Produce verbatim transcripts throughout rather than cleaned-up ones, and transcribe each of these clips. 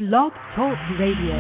Blog Talk Radio.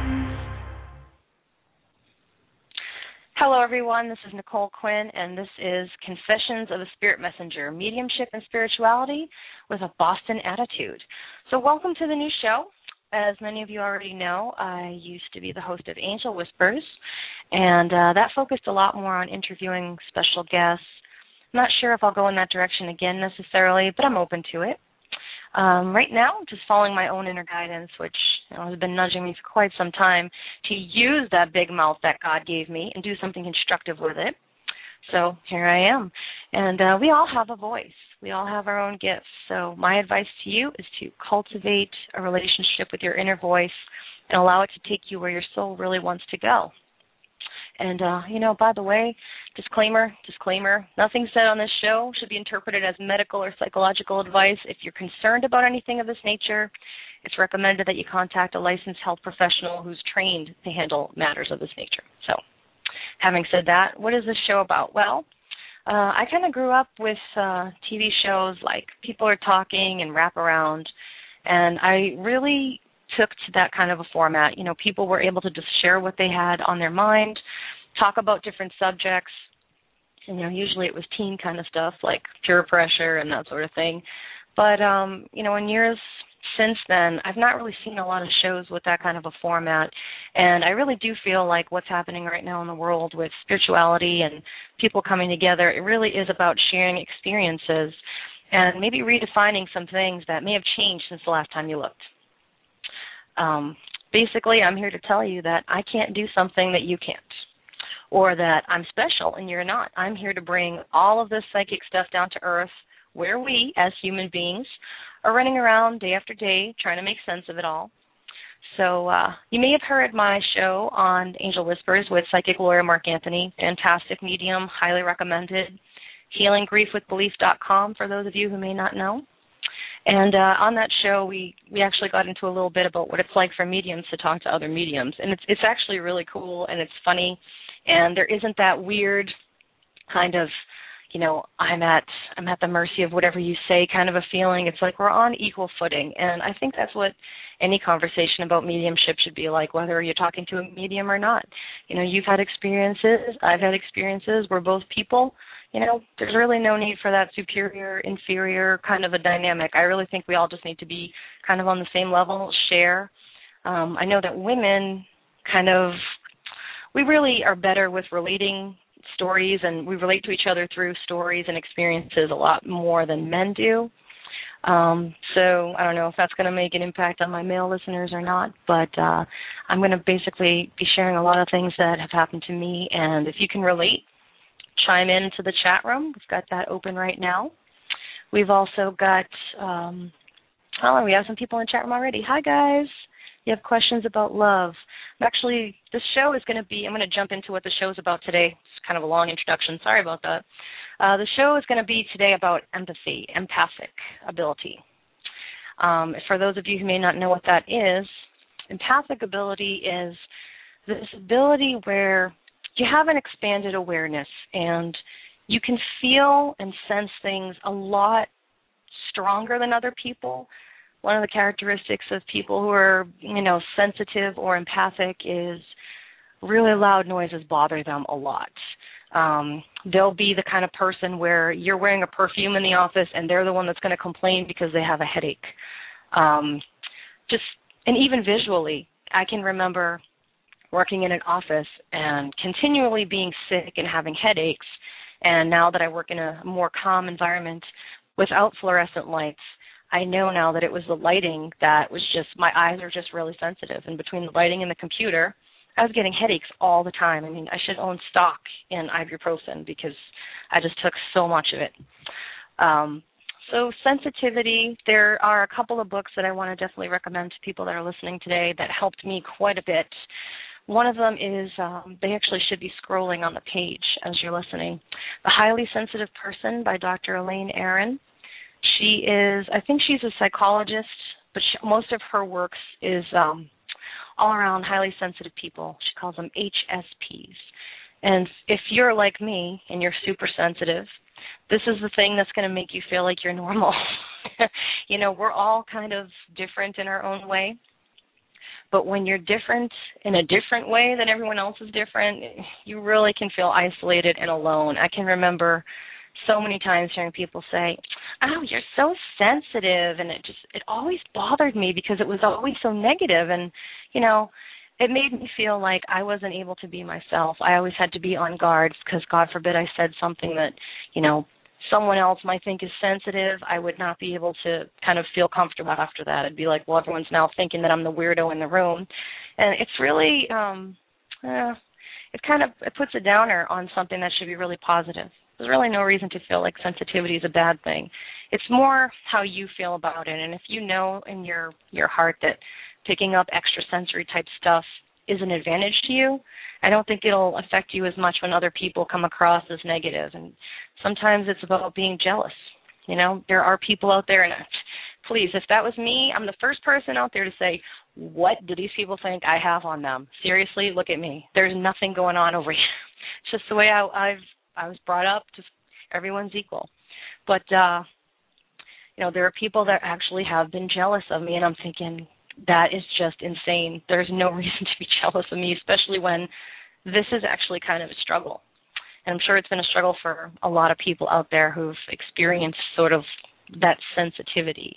Hello, everyone. This is Nicole Quinn, and this is Confessions of a Spirit Messenger, Mediumship and Spirituality with a Boston Attitude. So welcome to the new show. As many of you already know, I used to be the host of Angel Whispers, and uh, that focused a lot more on interviewing special guests. I'm not sure if I'll go in that direction again necessarily, but I'm open to it. Um, right now, I'm just following my own inner guidance, which you know, has been nudging me for quite some time to use that big mouth that God gave me and do something constructive with it. So here I am. And uh, we all have a voice. We all have our own gifts. So my advice to you is to cultivate a relationship with your inner voice and allow it to take you where your soul really wants to go. And, uh, you know, by the way, disclaimer, disclaimer, nothing said on this show should be interpreted as medical or psychological advice. If you're concerned about anything of this nature, it's recommended that you contact a licensed health professional who's trained to handle matters of this nature. So, having said that, what is this show about? Well, uh, I kind of grew up with uh, T V shows like People Are Talking and Wraparound, and I really took to that kind of a format. You know, people were able to just share what they had on their mind, talk about different subjects. And, you know, usually it was teen kind of stuff like peer pressure and that sort of thing. But, um, you know, in years since then, I've not really seen a lot of shows with that kind of a format. And I really do feel like what's happening right now in the world with spirituality and people coming together, it really is about sharing experiences and maybe redefining some things that may have changed since the last time you looked. Um, basically, I'm here to tell you that I can't do something that you can't, or that I'm special and you're not. I'm here to bring all of this psychic stuff down to earth where we, as human beings, are running around day after day trying to make sense of it all. So uh, you may have heard my show on Angel Whispers with psychic lawyer Mark Anthony, fantastic medium, highly recommended, healing grief with belief dot com for those of you who may not know. And uh, on that show, we, we actually got into a little bit about what it's like for mediums to talk to other mediums. And it's it's actually really cool, and it's funny. And there isn't that weird kind of, you know, I'm at I'm at the mercy of whatever you say kind of a feeling. It's like we're on equal footing. And I think that's what any conversation about mediumship should be like, whether you're talking to a medium or not. You know, you've had experiences. I've had experiences. We're both people. You know, there's really no need for that superior, inferior kind of a dynamic. I really think we all just need to be kind of on the same level, share. Um, I know that women kind of, we really are better with relating stories, and we relate to each other through stories and experiences a lot more than men do. Um, so I don't know if that's going to make an impact on my male listeners or not, but uh, I'm going to basically be sharing a lot of things that have happened to me, and if you can relate, chime in to the chat room. We've got that open right now. We've also got, um, oh, we have some people in the chat room already. Hi, guys. You have questions about love. Actually, this show is going to be, I'm going to jump into what the show is about today. It's kind of a long introduction. Sorry about that. Uh, the show is going to be today about empathy, empathic ability. Um, for those of you who may not know what that is, empathic ability is this ability where you have an expanded awareness and you can feel and sense things a lot stronger than other people. One of the characteristics of people who are, you know, sensitive or empathic is really loud noises bother them a lot. Um, they'll be the kind of person where you're wearing a perfume in the office and they're the one that's going to complain because they have a headache. Um, just, and even visually, I can remember working in an office and continually being sick and having headaches. And now that I work in a more calm environment without fluorescent lights, I know now that it was the lighting that was just, my eyes are just really sensitive. And between the lighting and the computer, I was getting headaches all the time. I mean, I should own stock in ibuprofen because I just took so much of it. Um, so sensitivity, there are a couple of books that I want to definitely recommend to people that are listening today that helped me quite a bit. One of them is, um, they actually should be scrolling on the page as you're listening, The Highly Sensitive Person by Doctor Elaine Aron. She is, I think she's a psychologist, but she, most of her works is um, all around highly sensitive people. She calls them H S Ps. And if you're like me and you're super sensitive, this is the thing that's going to make you feel like you're normal. You know, we're all kind of different in our own way. But when you're different in a different way than everyone else is different, you really can feel isolated and alone. I can remember so many times hearing people say, "Oh, you're so sensitive," and it just it always bothered me because it was always so negative, and you know, it made me feel like I wasn't able to be myself. I always had to be on guard because, God forbid, I said something that, you know, someone else might think is sensitive. I would not be able to kind of feel comfortable after that. I'd be like, well, everyone's now thinking that I'm the weirdo in the room, and it's really, um, uh, it kind of it puts a downer on something that should be really positive. There's really no reason to feel like sensitivity is a bad thing. It's more how you feel about it. And if you know in your, your heart that picking up extrasensory type stuff is an advantage to you, I don't think it'll affect you as much when other people come across as negative. And sometimes it's about being jealous. You know, there are people out there, and please, if that was me, I'm the first person out there to say, what do these people think I have on them? Seriously, look at me. There's nothing going on over here. It's just the way I, I've I was brought up. Just everyone's equal. But, uh, you know, there are people that actually have been jealous of me, and I'm thinking, that is just insane. There's no reason to be jealous of me, especially when this is actually kind of a struggle. And I'm sure it's been a struggle for a lot of people out there who've experienced sort of that sensitivity.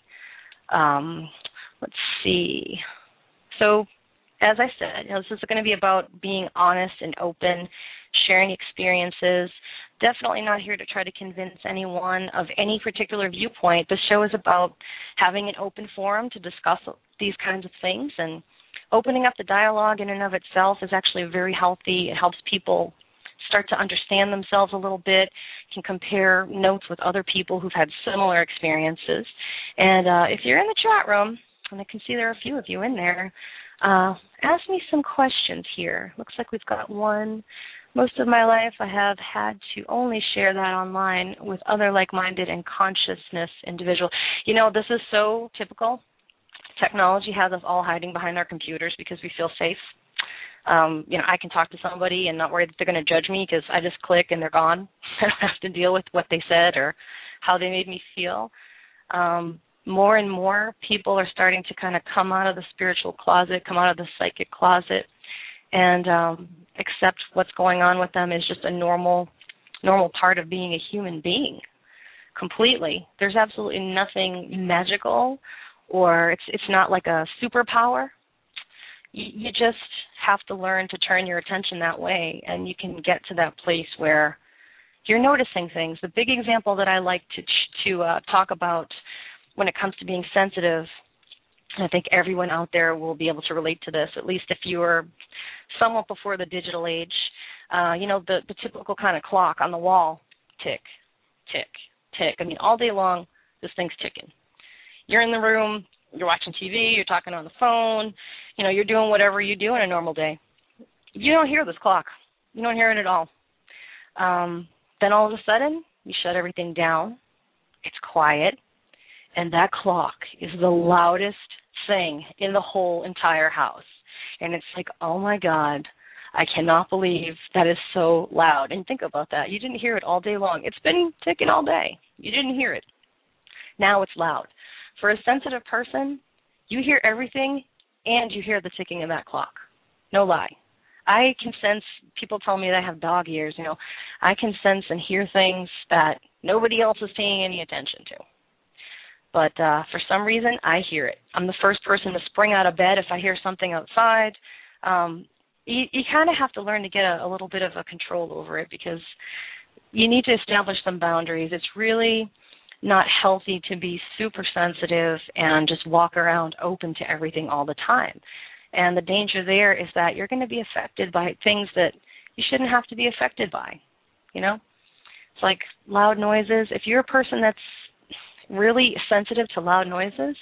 Um, let's see. So, as I said, you know, this is going to be about being honest and open, sharing experiences. Definitely not here to try to convince anyone of any particular viewpoint. The show is about having an open forum to discuss these kinds of things, and opening up the dialogue in and of itself is actually very healthy. It helps people start to understand themselves a little bit, can compare notes with other people who've had similar experiences. And uh, if you're in the chat room, and I can see there are a few of you in there, uh, ask me some questions here. Looks like we've got one. Most of my life I have had to only share that online with other like-minded and consciousness individuals. You know, this is so typical. Technology has us all hiding behind our computers because we feel safe. Um, you know, I can talk to somebody and not worry that they're going to judge me because I just click and they're gone. I don't have to deal with what they said or how they made me feel. Um, more and more people are starting to kind of come out of the spiritual closet, come out of the psychic closet, and um, accept what's going on with them is just a normal, normal part of being a human being. Completely. There's absolutely nothing magical, or it's it's not like a superpower. You, you just have to learn to turn your attention that way, and you can get to that place where you're noticing things. The big example that I like to to uh, talk about when it comes to being sensitive, and I think everyone out there will be able to relate to this, at least if you were somewhat before the digital age. Uh, you know, the, the typical kind of clock on the wall, tick, tick, tick. I mean, all day long, this thing's ticking. You're in the room, you're watching T V, you're talking on the phone, you know, you're doing whatever you do in a normal day. You don't hear this clock. You don't hear it at all. Um, then all of a sudden, you shut everything down. It's quiet. And that clock is the loudest thing in the whole entire house. And it's like, oh, my God, I cannot believe that is so loud. And think about that. You didn't hear it all day long. It's been ticking all day. You didn't hear it. Now it's loud. For a sensitive person, you hear everything and you hear the ticking of that clock. No lie. I can sense, people tell me that I have dog ears, you know, I can sense and hear things that nobody else is paying any attention to. But uh, for some reason, I hear it. I'm the first person to spring out of bed if I hear something outside. Um, you you kind of have to learn to get a, a little bit of a control over it because you need to establish some boundaries. It's really not healthy to be super sensitive and just walk around open to everything all the time. And the danger there is that you're going to be affected by things that you shouldn't have to be affected by, you know? It's like loud noises. If you're a person that's really sensitive to loud noises,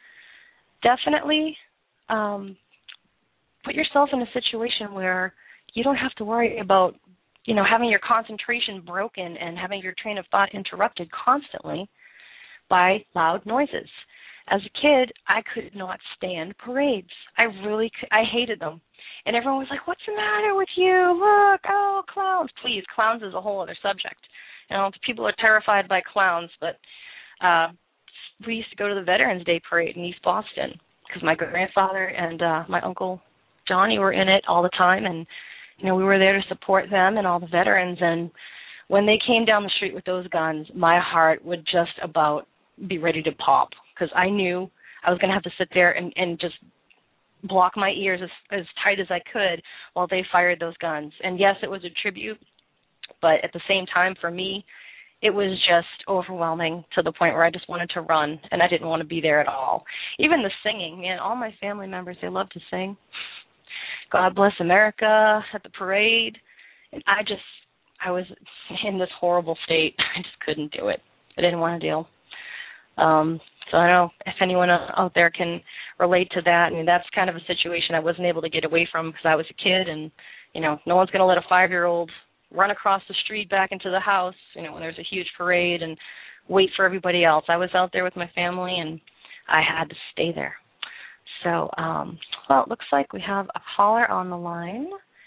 definitely um, put yourself in a situation where you don't have to worry about, you know, having your concentration broken and having your train of thought interrupted constantly by loud noises. As a kid, I could not stand parades. I really could, I hated them. And everyone was like, what's the matter with you? Look, oh, clowns. Please, clowns is a whole other subject. You know, people are terrified by clowns, but Uh, we used to go to the Veterans Day Parade in East Boston. because my grandfather and uh, my uncle Johnny were in it all the time, and you know we were there to support them and all the veterans. And when they came down the street with those guns, my heart would just about be ready to pop, because I knew I was going to have to sit there and, and just block my ears as, as tight as I could while they fired those guns. And yes, it was a tribute, but at the same time, for me, it was just overwhelming to the point where I just wanted to run, and I didn't want to be there at all. Even the singing, man, all my family members, they love to sing. God Bless America at the parade. And I just, I was in this horrible state. I just couldn't do it. I didn't want to deal. Um, so I don't know if anyone out there can relate to that. I mean, that's kind of a situation I wasn't able to get away from because I was a kid, and, you know, no one's going to let a five-year-old run across the street back into the house, you know, when there's a huge parade, and wait for everybody else. I was out there with my family, and I had to stay there. So, um, well, it looks like we have a caller on the line,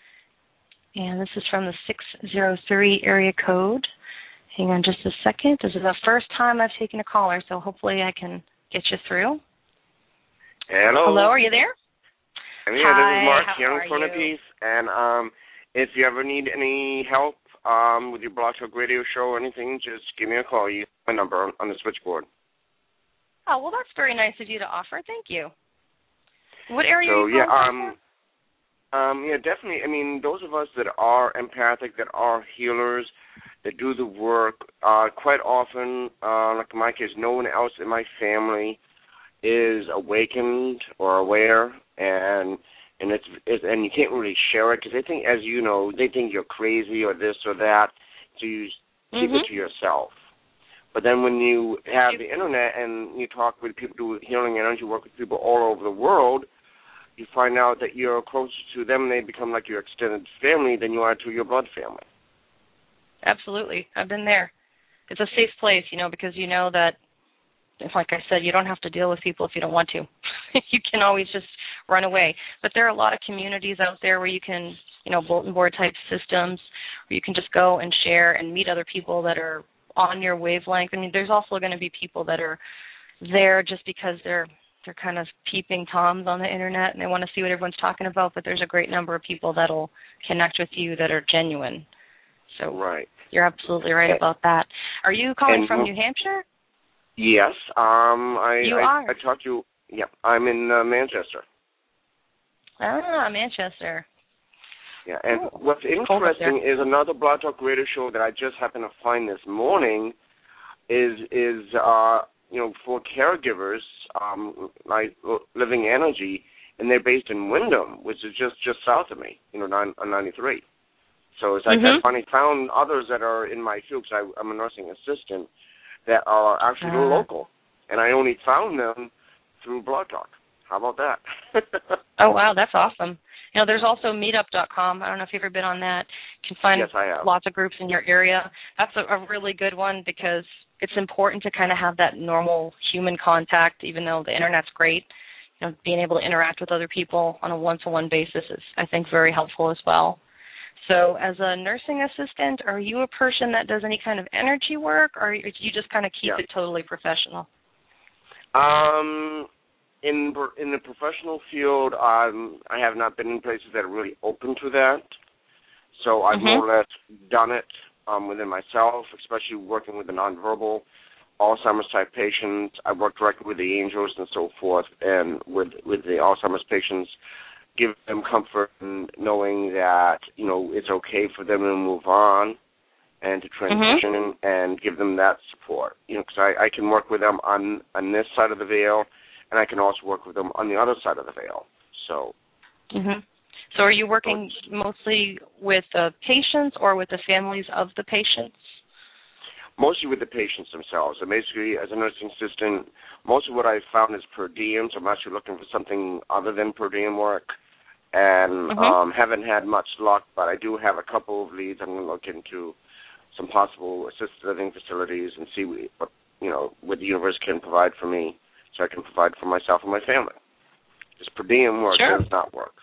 and this is from the six zero three area code. Hang on just a second. This is the first time I've taken a caller, so hopefully I can get you through. Hello. Hello, are you there? I'm here. Hi, this is Mark how here are in front of you? Peace, and um, if you ever need any help um, with your Blog Talk Radio show or anything, just give me a call. You have my number on, on the switchboard. Oh, well, that's very nice of you to offer. Thank you. What area So, are you yeah, calling um, um, yeah, definitely. I mean, those of us that are empathic, that are healers, that do the work, uh, quite often, uh, like in my case, no one else in my family is awakened or aware, and and it's, it's and you can't really share it because they think, as you know, they think you're crazy or this or that, so you keep mm-hmm. it to yourself. But then when you have the internet and you talk with people who do healing energy, work with people all over the world, you find out that you're closer to them and they become like your extended family than you are to your blood family. Absolutely. I've been there. It's a safe place, you know, because you know that, like I said, you don't have to deal with people if you don't want to. You can always just run away. But there are a lot of communities out there where you can, you know, bulletin board type systems where you can just go and share and meet other people that are on your wavelength. I mean, there's also going to be people that are there just because they're they're kind of peeping toms on the internet and they want to see what everyone's talking about, but there's a great number of people that'll connect with you that are genuine. So right. You're absolutely right and, about that. Are you calling and, from New Hampshire? Yes. Um, I, you I, are? I talked to you. Yeah, I'm in uh, Manchester. Ah, Manchester. Yeah, and oh, what's interesting is another Blog Talk Radio show that I just happened to find this morning is, is uh, you know, for caregivers, um, like Living Energy, and they're based in Wyndham, which is just, just south of me, you know, on ninety-three. So it's like mm-hmm. I finally found others that are in my field, because I'm a nursing assistant, that are actually uh. local. And I only found them through Blog Talk. How about that? Oh, wow, that's awesome. You know, there's also meetup dot com. I don't know if you've ever been on that. You can find yes, I have. lots of groups in your area. That's a, a really good one because it's important to kind of have that normal human contact, even though the Internet's great. You know, being able to interact with other people on a one-to-one basis is, I think, very helpful as well. So as a nursing assistant, are you a person that does any kind of energy work, or do you just kind of keep yeah. it totally professional? Um, in in the professional field, um, I have not been in places that are really open to that. So I've mm-hmm. more or less done it um, within myself, especially working with the nonverbal Alzheimer's type patients. I work directly with the angels and so forth, and with with the Alzheimer's patients, give them comfort in knowing that, you know, it's okay for them to move on and to transition mm-hmm. and, and give them that support. You know, because I, I can work with them on, on this side of the veil, and I can also work with them on the other side of the veil. So, mm-hmm. so are you working mostly with the patients or with the families of the patients? Mostly with the patients themselves. And basically, as a nursing assistant, most of what I've found is per diem, so I'm actually looking for something other than per diem work. And mm-hmm. um, haven't had much luck, but I do have a couple of leads. I'm going to look into some possible assisted living facilities and see what, you know, what the universe can provide for me, so I can provide for myself and my family. Just per diem work sure. does not work.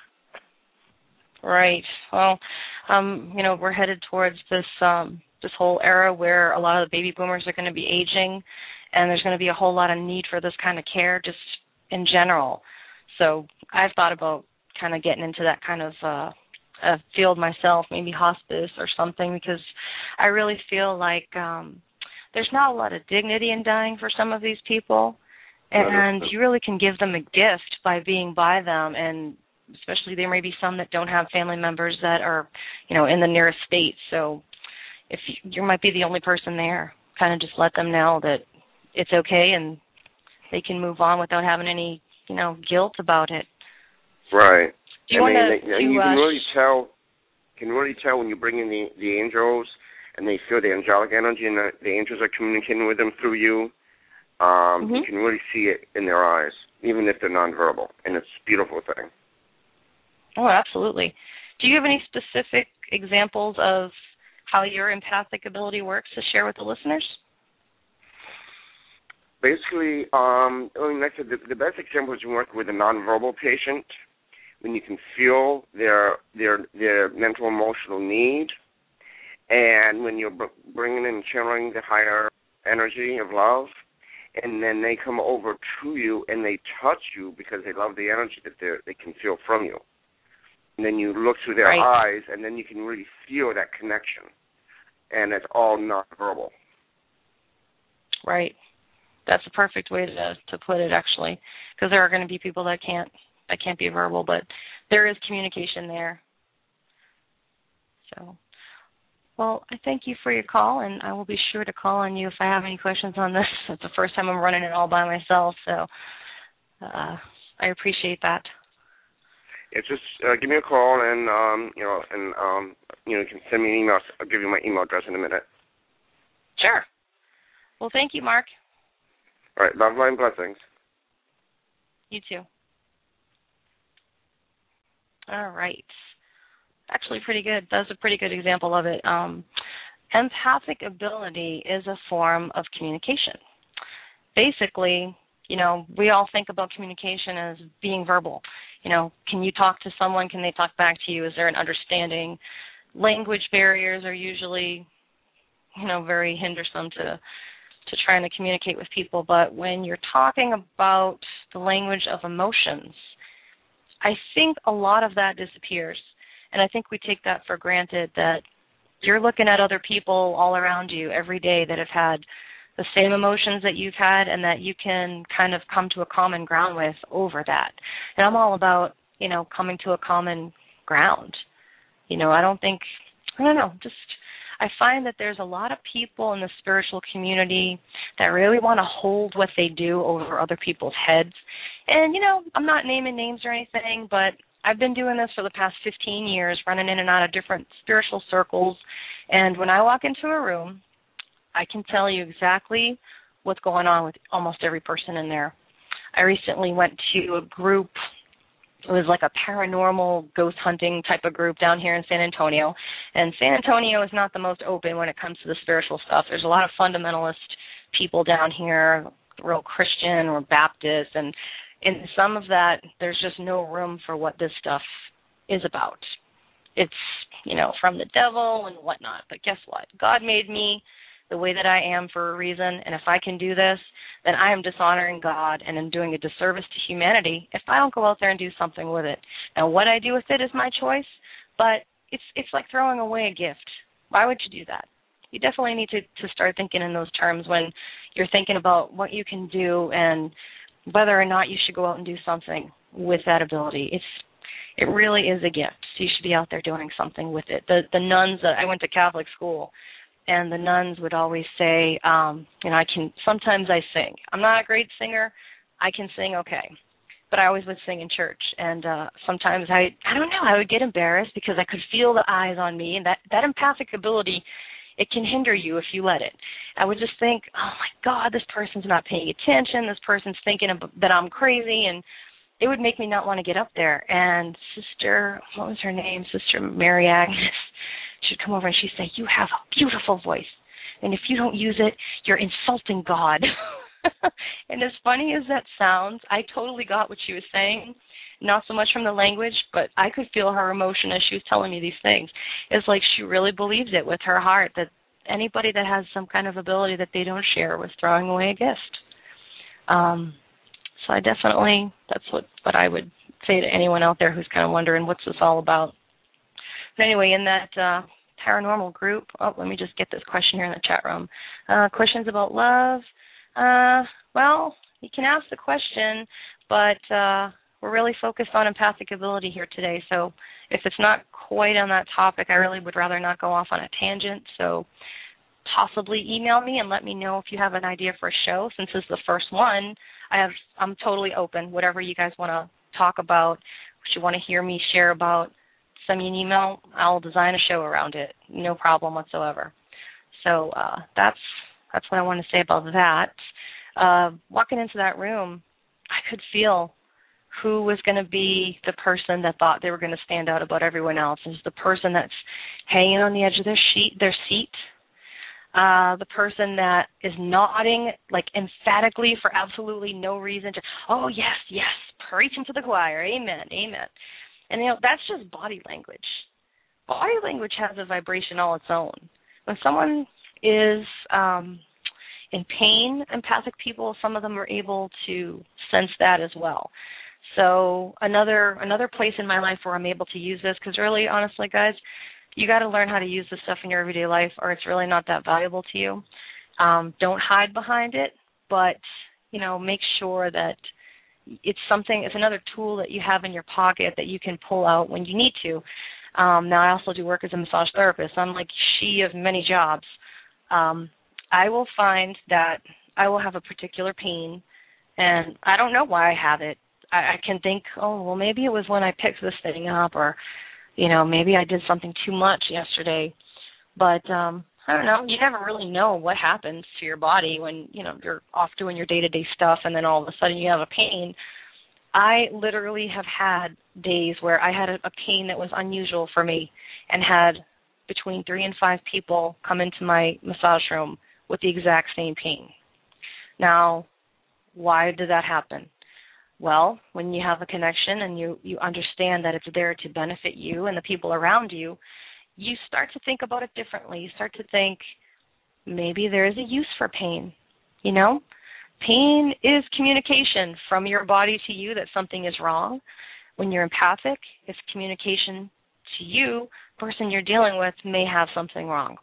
Right. Well, um, you know, we're headed towards this um, this whole era where a lot of the baby boomers are going to be aging, and there's going to be a whole lot of need for this kind of care just in general. So I've thought about kind of getting into that kind of uh, a field myself, maybe hospice or something, because I really feel like um, there's not a lot of dignity in dying for some of these people, and you really can give them a gift by being by them, and especially there may be some that don't have family members that are, you know, in the nearest state. So if you, you might be the only person there, kind of just let them know that it's okay and they can move on without having any, you know, guilt about it. Right. Do you I mean, want they, to? you can uh, really tell. Can really tell when you bring in the the angels, and they feel the angelic energy, and the, the angels are communicating with them through you. Um, mm-hmm. You can really see it in their eyes, even if they're nonverbal, and it's a beautiful thing. Oh, absolutely. Do you have any specific examples of how your empathic ability works to share with the listeners? Basically, um, I mean, like I said, the, the best example is you work with a nonverbal patient, when you can feel their their their mental emotional need, and when you're b- bringing and channeling the higher energy of love, and then they come over to you and they touch you because they love the energy that they they can feel from you. And then you look through their right. eyes, and then you can really feel that connection, and it's all nonverbal. Right. That's a perfect way to to put it, actually, because there are going to be people that can't that can't be verbal, but there is communication there. So, well, I thank you for your call, and I will be sure to call on you if I have any questions on this. It's the first time I'm running it all by myself, so uh, I appreciate that. Yeah, just uh, give me a call, and um, you know, and um, you know, you can send me an email. I'll give you my email address in a minute. Sure. Well, thank you, Mark. All right, love, light, and blessings. You too. All right. Actually, pretty good. That's a pretty good example of it. Um, empathic ability is a form of communication. Basically, you know, we all think about communication as being verbal. You know, can you talk to someone? Can they talk back to you? Is there an understanding? Language barriers are usually, you know, very hindersome to to trying to communicate with people. But when you're talking about the language of emotions, I think a lot of that disappears. And I think we take that for granted, that you're looking at other people all around you every day that have had the same emotions that you've had, and that you can kind of come to a common ground with over that. And I'm all about, you know, coming to a common ground. You know, I don't think, I don't know, just I find that there's a lot of people in the spiritual community that really want to hold what they do over other people's heads. And, you know, I'm not naming names or anything, but I've been doing this for the past fifteen years, running in and out of different spiritual circles. And when I walk into a room, I can tell you exactly what's going on with almost every person in there. I recently went to a group. It was like a paranormal ghost hunting type of group down here in San Antonio. And San Antonio is not the most open when it comes to the spiritual stuff. There's a lot of fundamentalist people down here, real Christian or Baptist, and in some of that, there's just no room for what this stuff is about. It's, you know, from the devil and whatnot. But guess what? God made me the way that I am for a reason, and if I can do this, then I am dishonoring God and I'm doing a disservice to humanity if I don't go out there and do something with it. Now, what I do with it is my choice, but it's it's like throwing away a gift. Why would you do that? You definitely need to, to start thinking in those terms when you're thinking about what you can do and whether or not you should go out and do something with that ability. It's it really is a gift. So you should be out there doing something with it. The the nuns, uh, I went to Catholic school, and the nuns would always say, um, you know, I can, sometimes I sing. I'm not a great singer. I can sing okay. But I always would sing in church. And uh, sometimes I, I don't know, I would get embarrassed because I could feel the eyes on me. And that, that empathic ability, it can hinder you if you let it. I would just think, oh, my God, this person's not paying attention. This person's thinking of, that I'm crazy. And it would make me not want to get up there. And Sister, what was her name? Sister Mary Agnes. She'd come over and she'd say, you have a beautiful voice, and if you don't use it, you're insulting God. And as funny as that sounds, I totally got what she was saying, not so much from the language, but I could feel her emotion as she was telling me these things. It's like she really believes it with her heart, that anybody that has some kind of ability that they don't share was throwing away a gift. Um, So I definitely, that's what, what I would say to anyone out there who's kind of wondering what's this all about. But anyway, in that uh, paranormal group, oh, let me just get this question here in the chat room. Uh, questions about love. Uh, well, you can ask the question, but uh, we're really focused on empathic ability here today. So if it's not quite on that topic, I really would rather not go off on a tangent. So possibly email me and let me know if you have an idea for a show. Since this is the first one, I have, I'm totally open. Whatever you guys want to talk about, what you want to hear me share about, send me an email. I'll design a show around it. No problem whatsoever. So uh, that's that's what I want to say about that. Uh, walking into that room, I could feel who was going to be the person that thought they were going to stand out about everyone else. Is the person that's hanging on the edge of their sheet, their seat, uh, the person that is nodding like emphatically for absolutely no reason. To, oh yes, yes, preaching to the choir, amen, amen. And you know that's just body language. Body language has a vibration all its own. When someone is um, in pain, empathic people, some of them are able to sense that as well. So another another place in my life where I'm able to use this, because really, honestly, guys, you got to learn how to use this stuff in your everyday life, or it's really not that valuable to you. Um, don't hide behind it, but you know, make sure that it's something. It's another tool that you have in your pocket that you can pull out when you need to. Um, now, I also do work as a massage therapist. I'm like she of many jobs. Um, I will find that I will have a particular pain, and I don't know why I have it. I, I can think, oh, well, maybe it was when I picked this thing up, or, you know, maybe I did something too much yesterday. But um, I don't know. You never really know what happens to your body when, you know, you're off doing your day-to-day stuff, and then all of a sudden you have a pain. I literally have had days where I had a, a pain that was unusual for me, and had between three and five people come into my massage room with the exact same pain. Now, why did that happen? Well, when you have a connection and you, you understand that it's there to benefit you and the people around you, you start to think about it differently. You start to think, maybe there is a use for pain, you know? Pain is communication from your body to you that something is wrong. When you're empathic, it's communication to you. The person you're dealing with may have something wrong.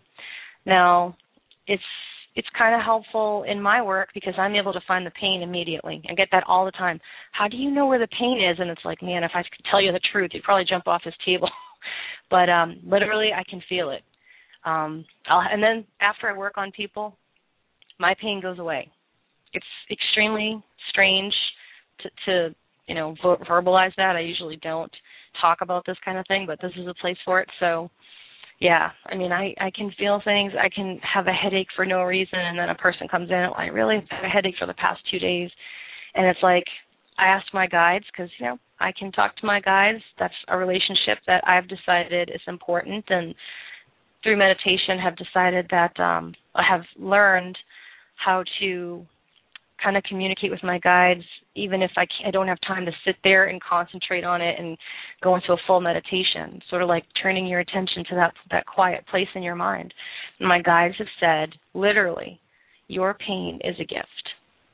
Now, it's it's kind of helpful in my work because I'm able to find the pain immediately. I get that all the time. How do you know where the pain is? And it's like, man, if I could tell you the truth, you'd probably jump off this table. But um, literally, I can feel it. Um, I'll, and then after I work on people, my pain goes away. It's extremely strange to, to you know, ver- verbalize that. I usually don't talk about this kind of thing, but this is a place for it. So, yeah, I mean, I, I can feel things. I can have a headache for no reason, and then a person comes in, and I really have had a headache for the past two days. And it's like, I asked my guides, because, you know, I can talk to my guides. That's a relationship that I've decided is important, and through meditation have decided that um, I have learned how to kind of communicate with my guides, even if I, can't, I don't have time to sit there and concentrate on it and go into a full meditation, sort of like turning your attention to that that quiet place in your mind. And my guides have said, literally, your pain is a gift.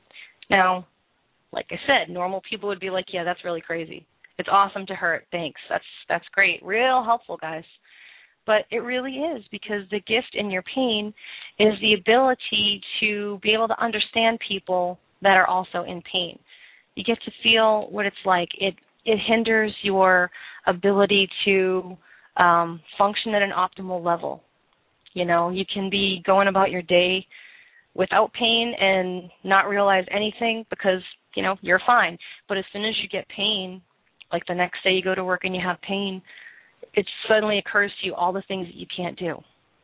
Now, like I said, normal people would be like, yeah, that's really crazy. It's awesome to hurt. Thanks. That's that's great. Real helpful, guys. But it really is, because the gift in your pain is the ability to be able to understand people that are also in pain. You get to feel what it's like. It it hinders your ability to um, function at an optimal level. You know, you can be going about your day without pain and not realize anything because, you know, you're fine. But as soon as you get pain, like the next day you go to work and you have pain, it suddenly occurs to you all the things that you can't do.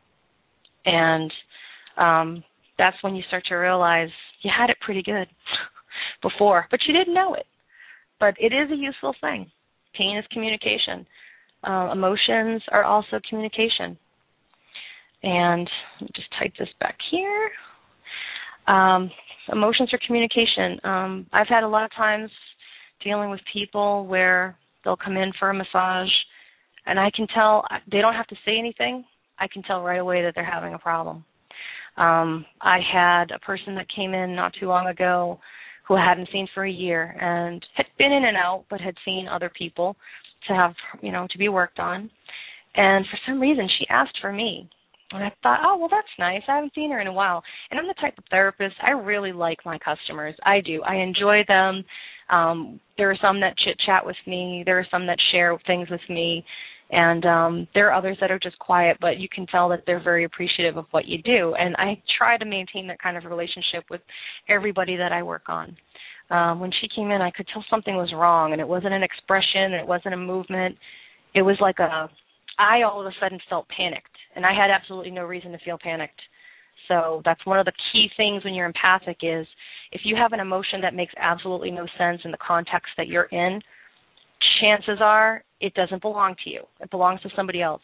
And um, that's when you start to realize you had it pretty good before, but you didn't know it. But it is a useful thing. Pain is communication. Uh, emotions are also communication. And let me just type this back here. Um, emotions are communication. Um, I've had a lot of times dealing with people where they'll come in for a massage, and I can tell they don't have to say anything. I can tell right away that they're having a problem. Um, I had a person that came in not too long ago who I hadn't seen for a year and had been in and out, but had seen other people to have, you know, to be worked on. And for some reason, she asked for me. And I thought, oh, well, that's nice. I haven't seen her in a while. And I'm the type of therapist, I really like my customers. I do. I enjoy them. Um, there are some that chit-chat with me. There are some that share things with me. And um, there are others that are just quiet, but you can tell that they're very appreciative of what you do. And I try to maintain that kind of relationship with everybody that I work on. Um, when she came in, I could tell something was wrong, and it wasn't an expression, it wasn't a movement. It was like a, I all of a sudden felt panicked, and I had absolutely no reason to feel panicked. So that's one of the key things when you're empathic is if you have an emotion that makes absolutely no sense in the context that you're in, chances are it doesn't belong to you. It belongs to somebody else.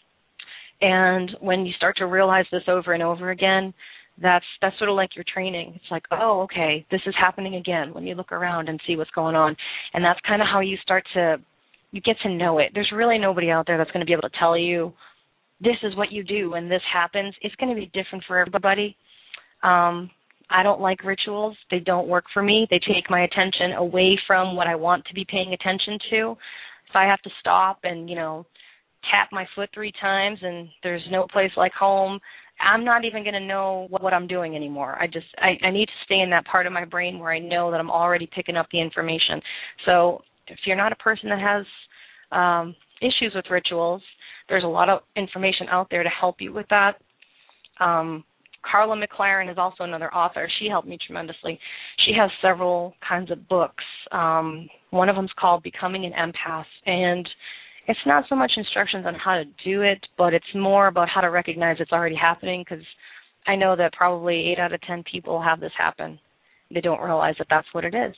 And when you start to realize this over and over again, that's that's sort of like your training. It's like, oh, okay, this is happening again when you look around and see what's going on. And that's kind of how you start to, you get to know it. There's really nobody out there that's going to be able to tell you, this is what you do when this happens. It's going to be different for everybody. Um, I don't like rituals. They don't work for me. They take my attention away from what I want to be paying attention to. If I have to stop and, you know, tap my foot three times and there's no place like home, I'm not even going to know what I'm doing anymore. I just, I, I need to stay in that part of my brain where I know that I'm already picking up the information. So if you're not a person that has um, issues with rituals, there's a lot of information out there to help you with that. Um, Carla McLaren is also another author. She helped me tremendously. She has several kinds of books. Um, one of them is called Becoming an Empath, and it's not so much instructions on how to do it, but it's more about how to recognize it's already happening, because I know that probably eight out of ten people have this happen. They don't realize that that's what it is.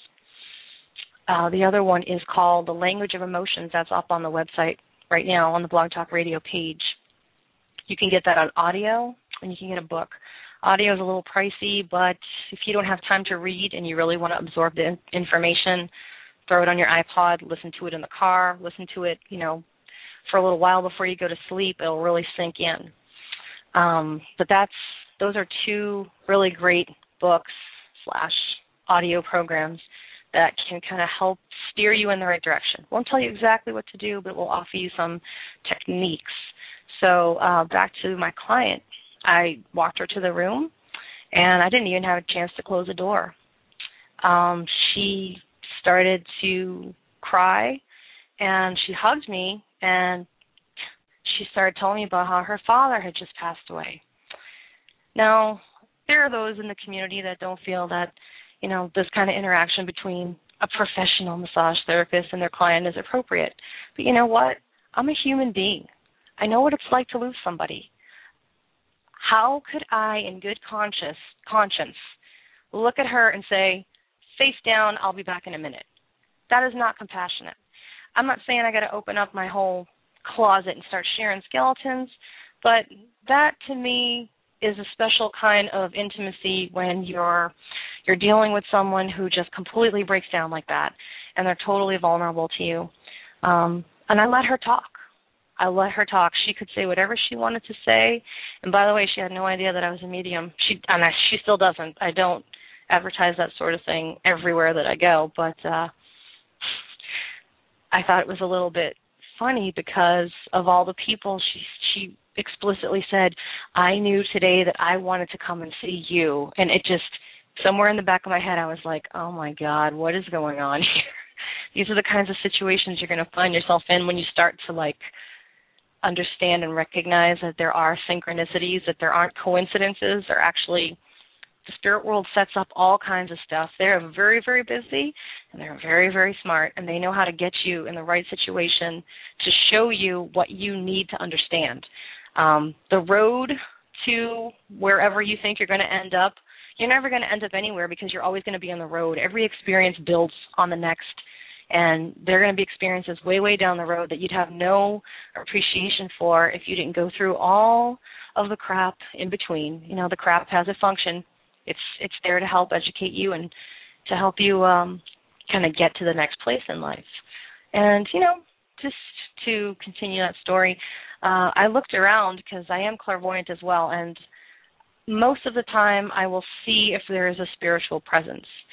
Uh, the other one is called The Language of Emotions. That's up on the website right now on the Blog Talk Radio page. You can get that on audio, and you can get a book. Audio is a little pricey, but if you don't have time to read and you really want to absorb the in- information, throw it on your iPod, listen to it in the car, listen to it, you know, for a little while before you go to sleep. It'll really sink in. Um, but that's those are two really great books slash audio programs that can kind of help steer you in the right direction. Won't tell you exactly what to do, but will offer you some techniques. So uh, back to my client, I walked her to the room, and I didn't even have a chance to close the door. Um, she started to cry, and she hugged me, and she started telling me about how her father had just passed away. Now, there are those in the community that don't feel that, you know, this kind of interaction between a professional massage therapist and their client is appropriate. But you know what? I'm a human being. I know what it's like to lose somebody. How could I, in good conscience, conscience, look at her and say, face down, I'll be back in a minute? That is not compassionate. I'm not saying I got to open up my whole closet and start sharing skeletons, but that to me is a special kind of intimacy when you're you're dealing with someone who just completely breaks down like that, and they're totally vulnerable to you. Um, and I let her talk. I let her talk. She could say whatever she wanted to say. And by the way, she had no idea that I was a medium. She and I, she still doesn't. I don't advertise that sort of thing everywhere that I go, but uh, I thought it was a little bit funny because of all the people she she explicitly said, I knew today that I wanted to come and see you. And it just, somewhere in the back of my head, I was like, oh my God, what is going on here? These are the kinds of situations you're going to find yourself in when you start to like understand and recognize that there are synchronicities, that there aren't coincidences. They're actually, the spirit world sets up all kinds of stuff. They're very, very busy, and they're very, very smart, and they know how to get you in the right situation to show you what you need to understand. Um, the road to wherever you think you're going to end up, you're never going to end up anywhere because you're always going to be on the road. Every experience builds on the next. And there are going to be experiences way, way down the road that you'd have no appreciation for if you didn't go through all of the crap in between. You know, the crap has a function. It's it's there to help educate you and to help you um, kind of get to the next place in life. And, you know, just to continue that story, uh, I looked around because I am clairvoyant as well, and most of the time I will see if there is a spiritual presence.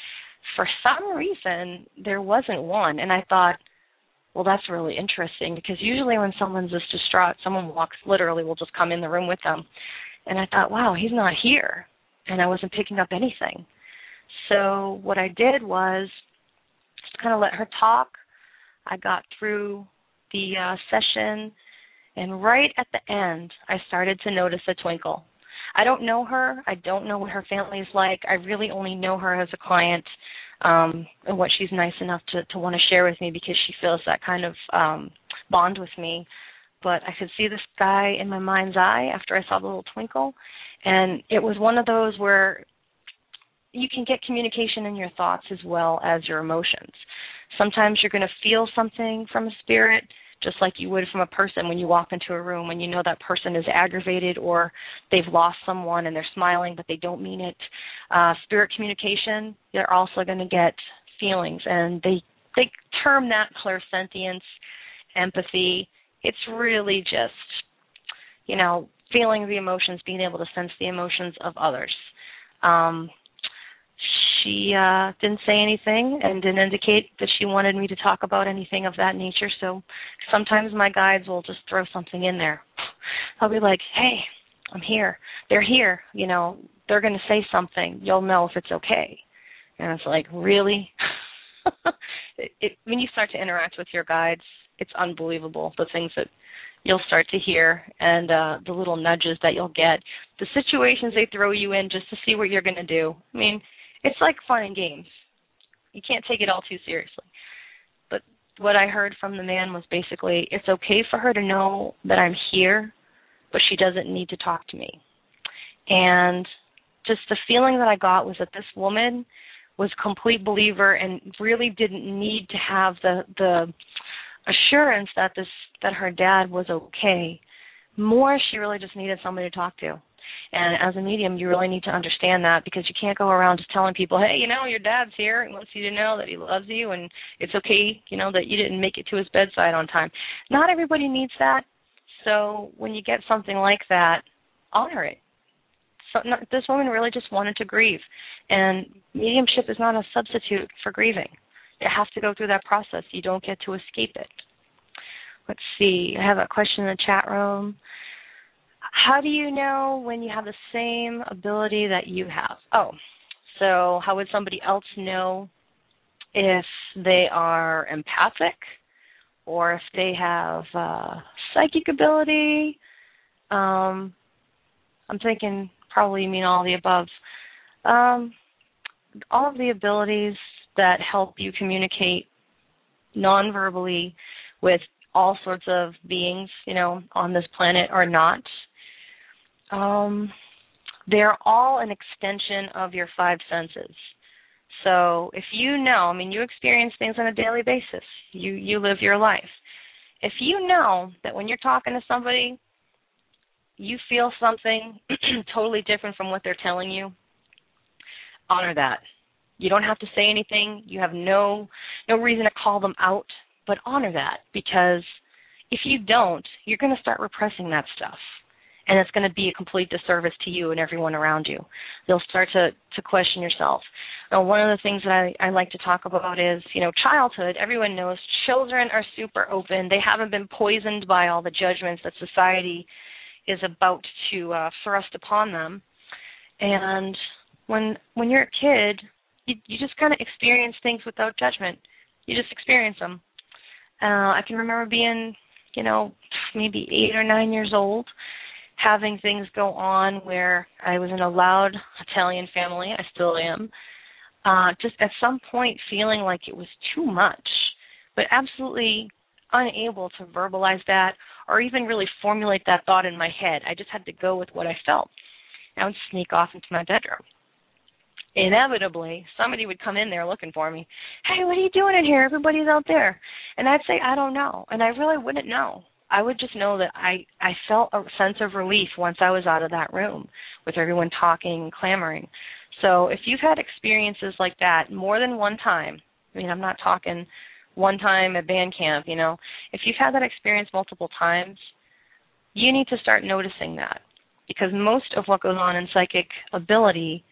for some reason, there wasn't one. And I thought, well, that's really interesting, because usually when someone's this distraught, someone walks, literally will just come in the room with them. And I thought, wow, he's not here. And I wasn't picking up anything. So what I did was just kind of let her talk. I got through the uh, session, and right at the end, I started to notice a twinkle. I don't know her. I don't know what her family is like. I really only know her as a client, um, and what she's nice enough to, to want to share with me, because she feels that kind of um, bond with me. But I could see this guy in my mind's eye after I saw the little twinkle, and it was one of those where you can get communication in your thoughts as well as your emotions. Sometimes you're going to feel something from a spirit, just like you would from a person when you walk into a room and you know that person is aggravated or they've lost someone and they're smiling but they don't mean it. Uh, spirit communication, they're also going to get feelings, and they, they term that clairsentience, empathy. It's really just, you know, feeling the emotions, being able to sense the emotions of others. Um, She uh, didn't say anything and didn't indicate that she wanted me to talk about anything of that nature, so sometimes my guides will just throw something in there. I'll be like, hey, I'm here. They're here. You know, they're going to say something. You'll know if it's okay. And it's like, really? it, it, when you start to interact with your guides, it's unbelievable, the things that you'll start to hear and uh, the little nudges that you'll get, the situations they throw you in just to see what you're going to do. I mean, it's like fun and games. You can't take it all too seriously. But what I heard from the man was basically, it's okay for her to know that I'm here, but she doesn't need to talk to me. And just the feeling that I got was that this woman was a complete believer and really didn't need to have the the assurance that this that her dad was okay. More, she really just needed somebody to talk to. And as a medium, you really need to understand that, because you can't go around just telling people, hey, you know, your dad's here. He wants you to know that he loves you, and it's okay, you know, that you didn't make it to his bedside on time. Not everybody needs that. So when you get something like that, honor it. So not, this woman really just wanted to grieve. And mediumship is not a substitute for grieving. You have to go through that process. You don't get to escape it. Let's see. I have a question in the chat room. How do you know when you have the same ability that you have? Oh, so how would somebody else know if they are empathic or if they have uh, psychic ability? Um, I'm thinking probably you mean all of the above. Um, all of the abilities that help you communicate non-verbally with all sorts of beings, you know, on this planet or not. Um, they're all an extension of your five senses. So if you know, I mean, you experience things on a daily basis. You you live your life. If you know that when you're talking to somebody, you feel something totally different from what they're telling you, honor that. You don't have to say anything. You have no no reason to call them out, but honor that, because if you don't, you're going to start repressing that stuff. And it's going to be a complete disservice to you and everyone around you. You'll start to, to question yourself. Now, one of the things that I, I like to talk about is, you know, childhood. Everyone knows children are super open. They haven't been poisoned by all the judgments that society is about to uh, thrust upon them. And when when you're a kid, you, you just kind of experience things without judgment. You just experience them. Uh, I can remember being, you know, maybe eight or nine years old, having things go on where I was in a loud Italian family, I still am, uh, just at some point feeling like it was too much, but absolutely unable to verbalize that or even really formulate that thought in my head. I just had to go with what I felt. I would sneak off into my bedroom. Inevitably, somebody would come in there looking for me. Hey, what are you doing in here? Everybody's out there. And I'd say, I don't know. And I really wouldn't know. I would just know that I, I felt a sense of relief once I was out of that room with everyone talking and clamoring. So if you've had experiences like that more than one time, I mean, I'm not talking one time at band camp, you know. If you've had that experience multiple times, you need to start noticing that, because most of what goes on in psychic ability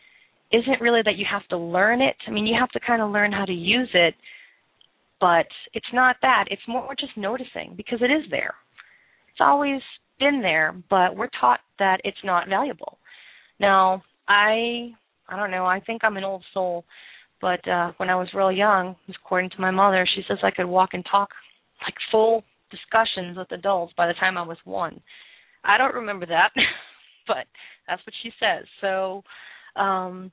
isn't really that you have to learn it. I mean, you have to kind of learn how to use it, but it's not that. It's more just noticing, because it is there. It's always been there, but we're taught that it's not valuable. Now, I, I don't know, I think I'm an old soul, but uh, when I was real young, according to my mother, she says I could walk and talk like full discussions with adults by the time I was one. I don't remember that, but that's what she says. So um,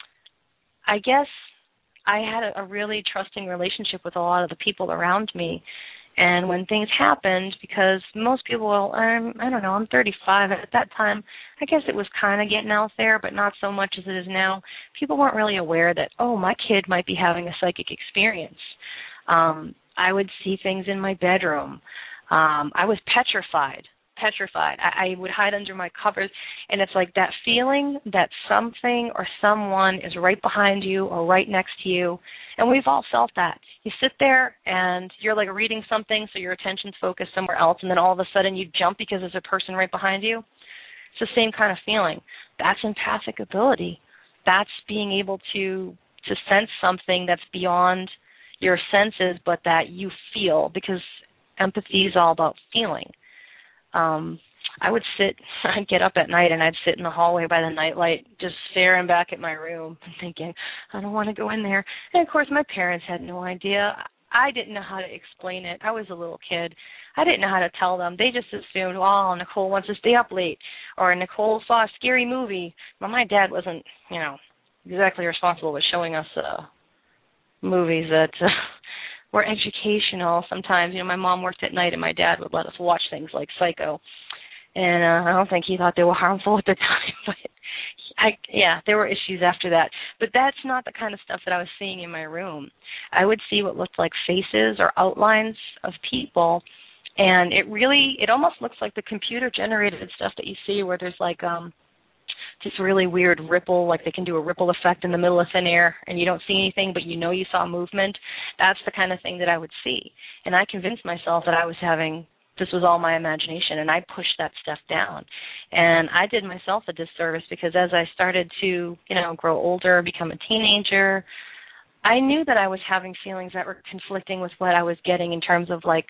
I guess I had a, a really trusting relationship with a lot of the people around me. And when things happened, because most people, well, I'm, I don't know, I'm thirty-five. At that time, I guess it was kind of getting out there, but not so much as it is now. People weren't really aware that, oh, my kid might be having a psychic experience. Um, I would see things in my bedroom. Um, I was petrified, petrified. I, I would hide under my covers, and it's like that feeling that something or someone is right behind you or right next to you, and we've all felt that. You sit there, and you're like reading something, so your attention's focused somewhere else, and then all of a sudden you jump because there's a person right behind you. It's the same kind of feeling. That's empathic ability. That's being able to to sense something that's beyond your senses, but that you feel, because empathy is all about feeling. Um, I would sit, I'd get up at night and I'd sit in the hallway by the nightlight just staring back at my room and thinking, I don't want to go in there. And, of course, my parents had no idea. I didn't know how to explain it. I was a little kid. I didn't know how to tell them. They just assumed, oh, Nicole wants to stay up late, or Nicole saw a scary movie. But my dad wasn't, you know, exactly responsible with showing us uh, movies that uh, were educational sometimes. You know, my mom worked at night and my dad would let us watch things like Psycho. And uh, I don't think he thought they were harmful at the time. But, I, yeah, there were issues after that. But that's not the kind of stuff that I was seeing in my room. I would see what looked like faces or outlines of people. And it really, it almost looks like the computer-generated stuff that you see where there's like um, this really weird ripple, like they can do a ripple effect in the middle of thin air, and you don't see anything, but you know you saw movement. That's the kind of thing that I would see. And I convinced myself that I was having, this was all my imagination, and I pushed that stuff down. And I did myself a disservice, because as I started to, you know, grow older, become a teenager, I knew that I was having feelings that were conflicting with what I was getting in terms of, like,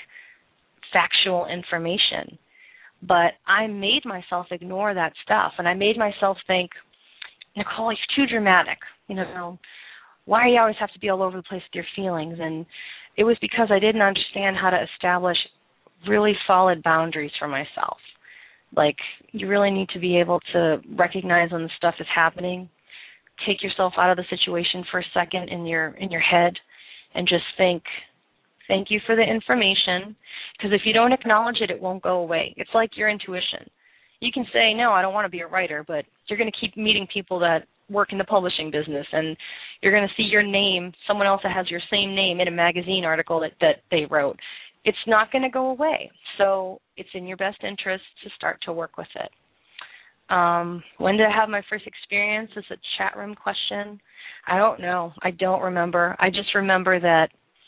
factual information. But I made myself ignore that stuff, and I made myself think, Nicole, you're too dramatic. You know, why do you always have to be all over the place with your feelings? And it was because I didn't understand how to establish really solid boundaries for myself. Like, you really need to be able to recognize when the stuff is happening, take yourself out of the situation for a second in your in your head, and just think, thank you for the information, because if you don't acknowledge it, it won't go away. It's like your intuition. You can say, no, I don't want to be a writer, but you're going to keep meeting people that work in the publishing business, and you're going to see your name, someone else that has your same name in a magazine article that, that they wrote. It's not going to go away. So it's in your best interest to start to work with it. Um, when did I have my first experience? Is a chat room question. I don't know. I don't remember. I just remember that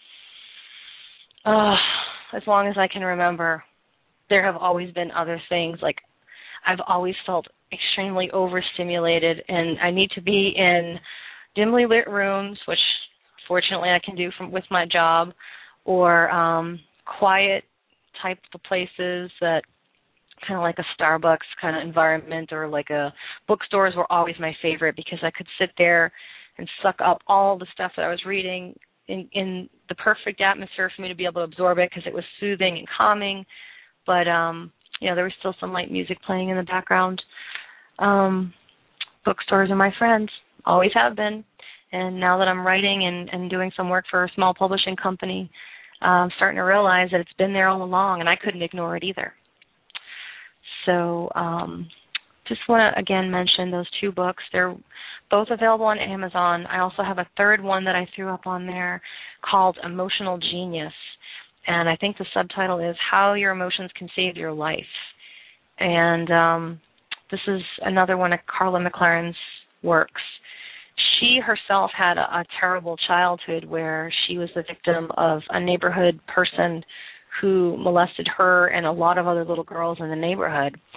uh, as long as I can remember, there have always been other things. Like, I've always felt extremely overstimulated, and I need to be in dimly lit rooms, which fortunately I can do from with my job, or um, quiet type of places that kind of like a Starbucks kind of environment, or like a bookstores were always my favorite, because I could sit there and suck up all the stuff that I was reading in, in the perfect atmosphere for me to be able to absorb it, because it was soothing and calming. But, um, you know, there was still some light music playing in the background. Um, bookstores are my friends, always have been. And now that I'm writing and, and doing some work for a small publishing company, uh, I'm starting to realize that it's been there all along, and I couldn't ignore it either. So um, just want to, again, mention those two books. They're both available on Amazon. I also have a third one that I threw up on there called Emotional Genius. And I think the subtitle is How Your Emotions Can Save Your Life. And um, this is another one of Carla McLaren's works. She herself had a, a terrible childhood where she was the victim of a neighborhood person who molested her and a lot of other little girls in the neighborhood.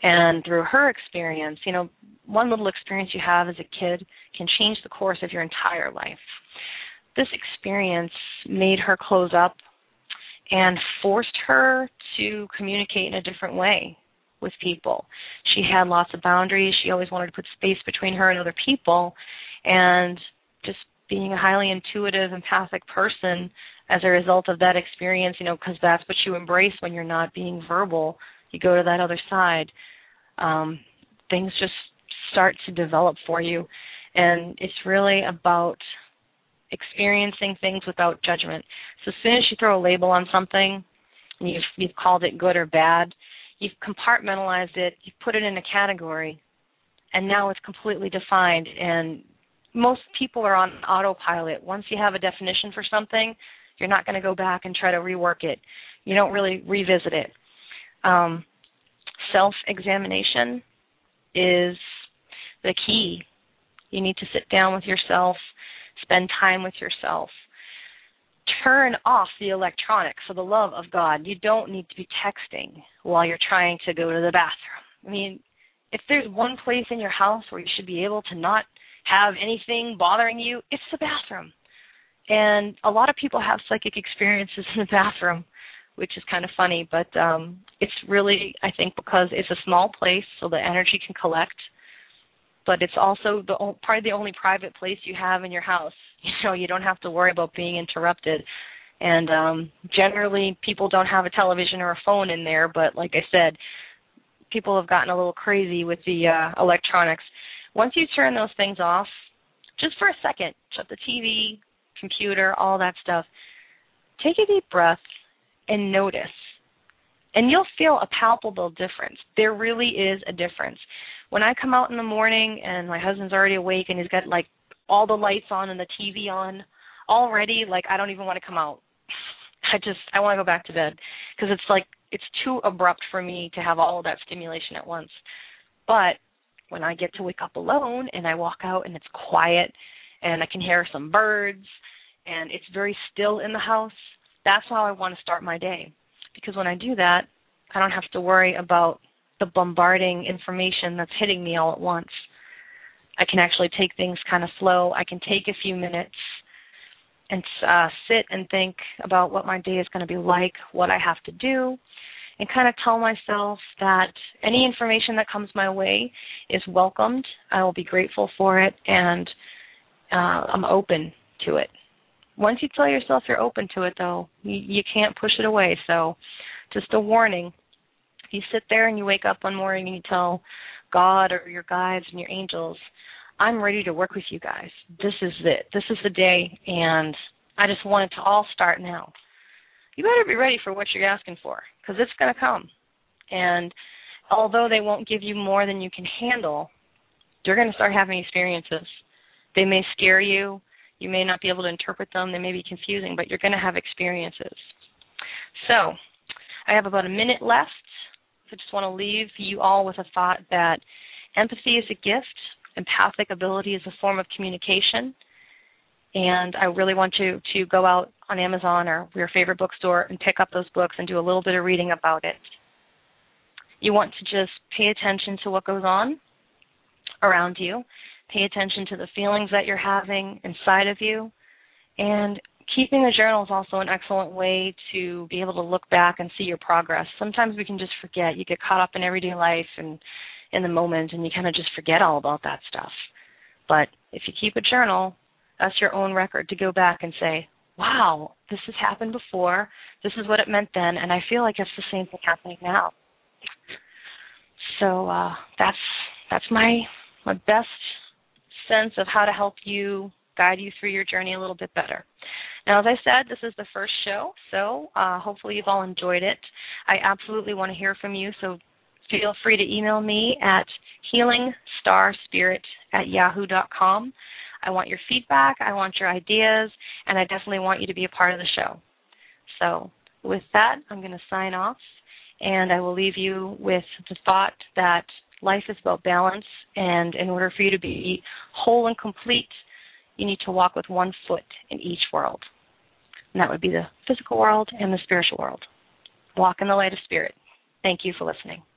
And through her experience, you know, one little experience you have as a kid can change the course of your entire life. This experience made her close up and forced her to communicate in a different way with people. She had lots of boundaries. She always wanted to put space between her and other people. And just being a highly intuitive, empathic person as a result of that experience, you know, because that's what you embrace when you're not being verbal, you go to that other side. Um, things just start to develop for you. And it's really about experiencing things without judgment. So as soon as you throw a label on something, and you've, you've called it good or bad, you've compartmentalized it, you've put it in a category, and now it's completely defined. And most people are on autopilot. Once you have a definition for something, you're not going to go back and try to rework it. You don't really revisit it. Um, self-examination is the key. You need to sit down with yourself, spend time with yourself. Turn off the electronics for the love of God. You don't need to be texting while you're trying to go to the bathroom. I mean, if there's one place in your house where you should be able to not have anything bothering you, it's the bathroom. And a lot of people have psychic experiences in the bathroom, which is kind of funny, but um, it's really, I think, because it's a small place, so the energy can collect, but it's also the probably the only private place you have in your house. You know, you don't have to worry about being interrupted. And um, generally, people don't have a television or a phone in there, but like I said, people have gotten a little crazy with the uh, electronics. Once you turn those things off, just for a second, shut the T V, computer, all that stuff, take a deep breath and notice. And you'll feel a palpable difference. There really is a difference. When I come out in the morning and my husband's already awake and he's got like all the lights on and the T V on already, like I don't even want to come out. I just, I want to go back to bed because it's like, it's too abrupt for me to have all of that stimulation at once. But when I get to wake up alone and I walk out and it's quiet and I can hear some birds and it's very still in the house, that's how I want to start my day. Because when I do that, I don't have to worry about the bombarding information that's hitting me all at once. I can actually take things kind of slow. I can take a few minutes and uh, sit and think about what my day is going to be like, what I have to do, and kind of tell myself that any information that comes my way is welcomed. I will be grateful for it, and uh, I'm open to it. Once you tell yourself you're open to it, though, you, you can't push it away. So just a warning, if you sit there and you wake up one morning and you tell God or your guides and your angels, I'm ready to work with you guys. This is it. This is the day, and I just want it to all start now. You better be ready for what you're asking for, because it's going to come. And although they won't give you more than you can handle, you're going to start having experiences. They may scare you. You may not be able to interpret them. They may be confusing, but you're going to have experiences. So I have about a minute left. I just want to leave you all with a thought that empathy is a gift. Empathic ability is a form of communication. And I really want you to go out on Amazon or your favorite bookstore and pick up those books and do a little bit of reading about it. You want to just pay attention to what goes on around you. Pay attention to the feelings that you're having inside of you. And keeping a journal is also an excellent way to be able to look back and see your progress. Sometimes we can just forget. You get caught up in everyday life and in the moment, and you kind of just forget all about that stuff. But if you keep a journal, that's your own record to go back and say, wow, this has happened before. This is what it meant then, and I feel like it's the same thing happening now. So uh, that's that's my my best sense of how to help you, guide you through your journey a little bit better. Now, as I said, this is the first show, so uh, hopefully you've all enjoyed it. I absolutely want to hear from you, so feel free to email me at healing star spirit at yahoo dot com. I want your feedback, I want your ideas, and I definitely want you to be a part of the show. So with that, I'm going to sign off, and I will leave you with the thought that life is about balance, and in order for you to be whole and complete, you need to walk with one foot in each world. And that would be the physical world and the spiritual world. Walk in the light of spirit. Thank you for listening.